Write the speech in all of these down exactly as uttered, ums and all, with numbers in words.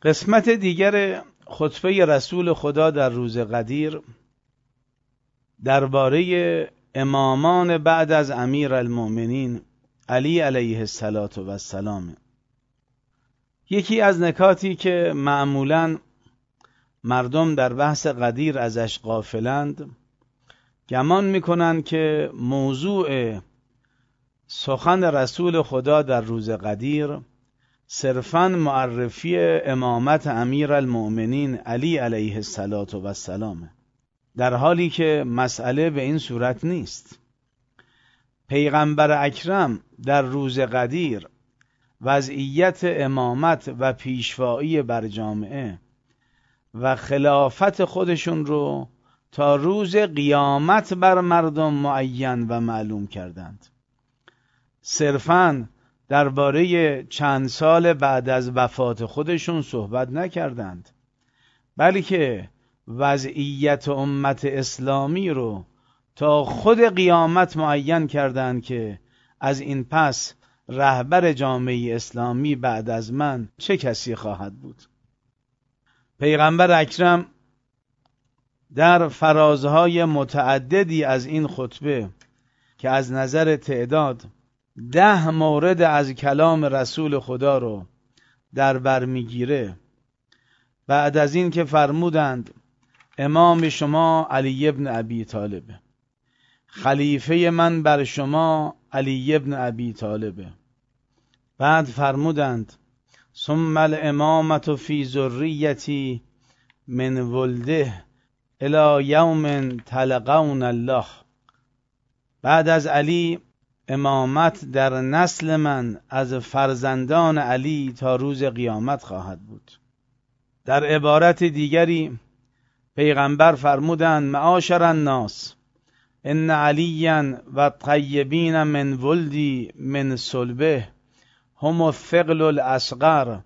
قسمت دیگر خطبه رسول خدا در روز قدیر درباره امامان بعد از امیرالمؤمنین علی علیه السلام. یکی از نکاتی که معمولاً مردم در بحث قدیر ازش غافلند، گمان میکنند که موضوع سخن رسول خدا در روز قدیر صرفاً معرفی امامت امیرالمؤمنین علی علیه السلام، در حالی که مسئله به این صورت نیست. پیغمبر اکرم در روز قدیر وضعیت امامت و پیشوایی بر جامعه و خلافت خودشون رو تا روز قیامت بر مردم معین و معلوم کردند. صرفاً درباره چند سال بعد از وفات خودشون صحبت نکردند، بلکه وضعیت امت اسلامی رو تا خود قیامت معین کردند که از این پس رهبر جامعه اسلامی بعد از من چه کسی خواهد بود. پیغمبر اکرم در فرازهای متعددی از این خطبه که از نظر تعداد ده مورد از کلام رسول خدا رو در بر میگیره، بعد از این که فرمودند امام شما علی ابن ابی طالب، خلیفه من بر شما علی ابن ابی طالب، بعد فرمودند ثم الامامت فی ذریتی من ولده الی یوم تلقون الله، بعد از علی امامت در نسل من از فرزندان علی تا روز قیامت خواهد بود. در عبارت دیگری پیغمبر فرمودند معاشر الناس ان علیا و طیبین من ولدی من صلبه هم الثقل الاصغر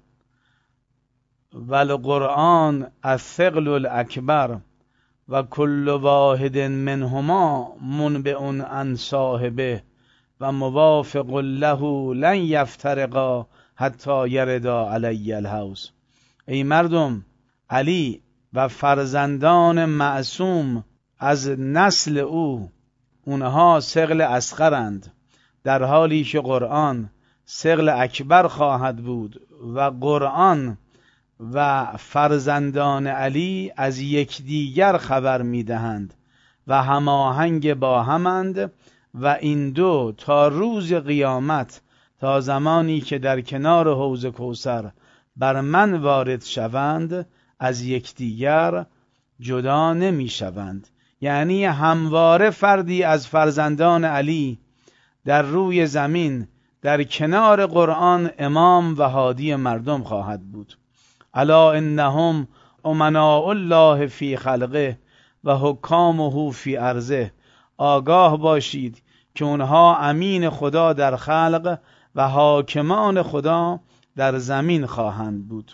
و القرآن الثقل الاکبر و کل واحد منهما منبع عن صاحبه و موافق له لن یفترقا حتی یردا علی الحوض. ای مردم، علی و فرزندان معصوم از نسل او اونها ثقل اصغرند، در حالی که قرآن ثقل اکبر خواهد بود و قرآن و فرزندان علی از یکدیگر خبر میدهند و هماهنگ با همند و این دو تا روز قیامت، تا زمانی که در کنار حوض کوثر بر من وارد شوند، از یکدیگر جدا نمی شوند. یعنی همواره فردی از فرزندان علی در روی زمین در کنار قرآن امام و هادی مردم خواهد بود. الا انهم امناء الله فی خلقه و حکامه فی ارضه، آگاه باشید که اونها امین خدا در خلق و حاکمان خدا در زمین خواهند بود.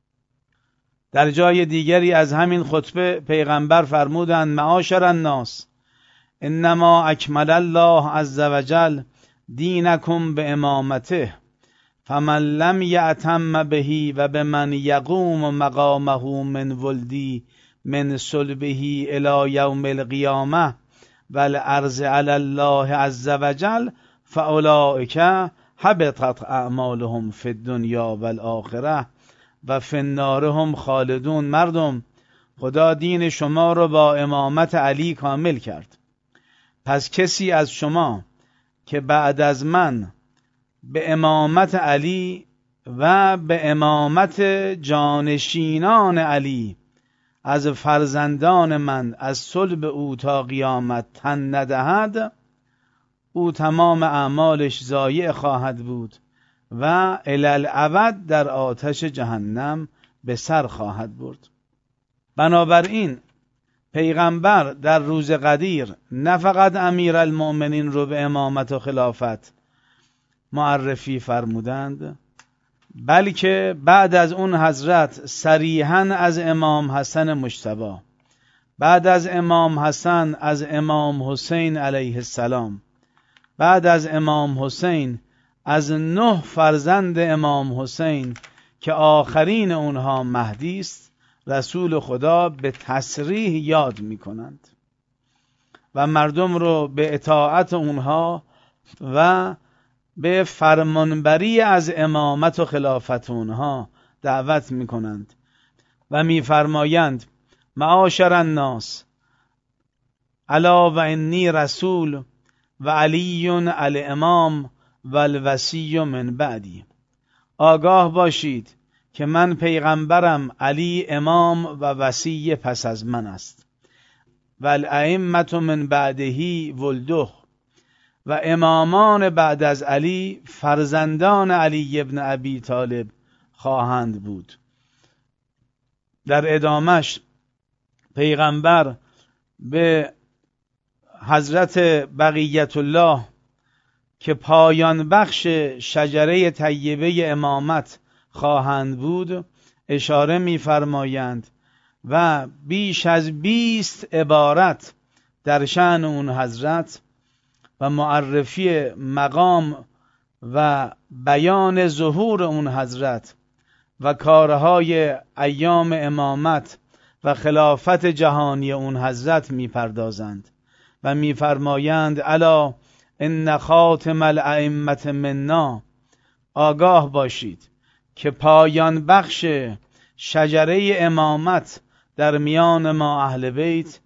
در جای دیگری از همین خطبه پیغمبر فرمودند معاشر الناس انما اکمل الله عز وجل دینکم به امامته فمن لم یأتم بهی و به من یقوم مقامه من ولدی من صلبه الی یوم القیامه والعرض علی الله عز وجل فاولئک حبطت اعمالهم فی الدنیا والآخره و فی النار هم خالدون. مردم، خدا دین شما رو با امامت علی کامل کرد، پس کسی از شما که بعد از من به امامت علی و به امامت جانشینان علی از فرزندان من از صلب او تا قیامت تن ندهد، او تمام اعمالش ضایع خواهد بود و الالابد در آتش جهنم به سر خواهد برد. بنابراین پیغمبر در روز قدیر نه فقط امیرالمؤمنین رو به امامت و خلافت معرفی فرمودند، بلکه بعد از اون حضرت صریحاً از امام حسن مجتبی، بعد از امام حسن از امام حسین علیه السلام، بعد از امام حسین از نه فرزند امام حسین که آخرین اونها مهدی است رسول خدا به تصریح یاد می کنند و مردم رو به اطاعت اونها و به فرمانبری از امامت و خلافت اونها دعوت می کنند و می فرمایند معاشر الناس الا و انی رسول و علی الامام و الوصی من بعدی. آگاه باشید که من پیغمبرم، علی امام و وصی پس از من است و الائمة من بعدهی ولده و امامان بعد از علی فرزندان علی ابن ابی طالب خواهند بود. در ادامش پیغمبر به حضرت بقیت الله که پایان بخش شجره طیبه امامت خواهند بود اشاره می‌فرمایند و بیش از بیست عبارت در شأن اون حضرت و معرفی مقام و بیان ظهور اون حضرت و کارهای ایام امامت و خلافت جهانی اون حضرت می‌پردازند و می‌فرمایند الا ان خاتم الائمة منا. آگاه باشید که پایان بخش شجره امامت در میان ما اهل بیت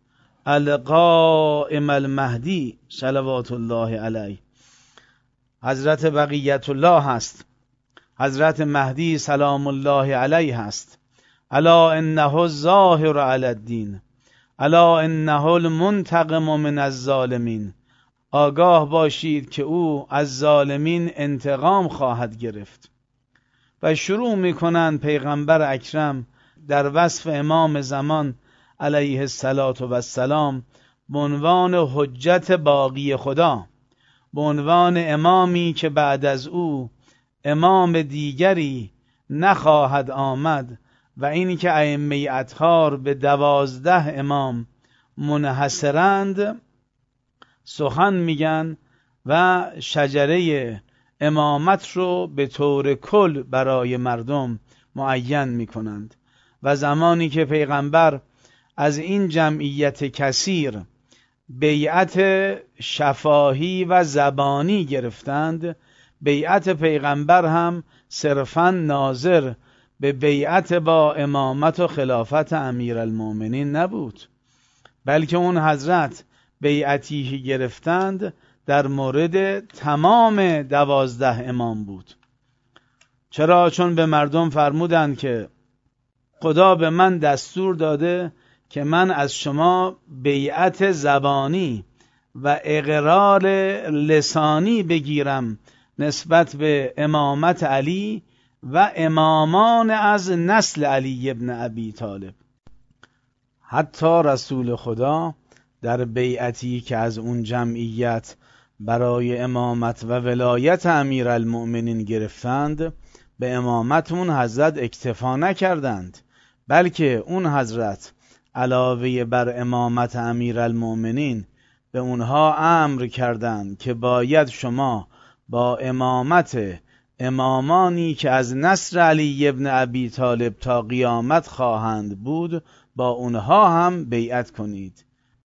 القائم المهدی صلوات الله علیه حضرت بقیت الله هست، حضرت مهدی سلام الله علیه هست. الا انه الظاهر علی الدین الا انه المنتقم من الظالمین. آگاه باشید که او از ظالمین انتقام خواهد گرفت. و شروع میکنند پیغمبر اکرم در وصف امام زمان علیه الصلاة و السلام به عنوان حجت باقی خدا، به عنوان امامی که بعد از او امام دیگری نخواهد آمد و اینی که ائمه اطهار به دوازده امام منحصرند سخن میگن و شجره امامت رو به طور کل برای مردم معین میکنند. و زمانی که پیغمبر از این جمعیت کثیر بیعت شفاهی و زبانی گرفتند، بیعت پیغمبر هم صرفاً ناظر به بیعت با امامت و خلافت امیرالمؤمنین نبود، بلکه اون حضرت بیعتی که گرفتند در مورد تمام دوازده امام بود. چرا؟ چون به مردم فرمودند که خدا به من دستور داده که من از شما بیعت زبانی و اقرار لسانی بگیرم نسبت به امامت علی و امامان از نسل علی ابن ابی طالب. حتی رسول خدا در بیعتی که از اون جمعیت برای امامت و ولایت امیرالمؤمنین گرفتند به امامت اون حضرت اکتفا نکردند، بلکه اون حضرت علاوه بر امامت امیرالمؤمنین به اونها امر کردند که باید شما با امامت امامانی که از نسل علی ابن ابی طالب تا قیامت خواهند بود با اونها هم بیعت کنید.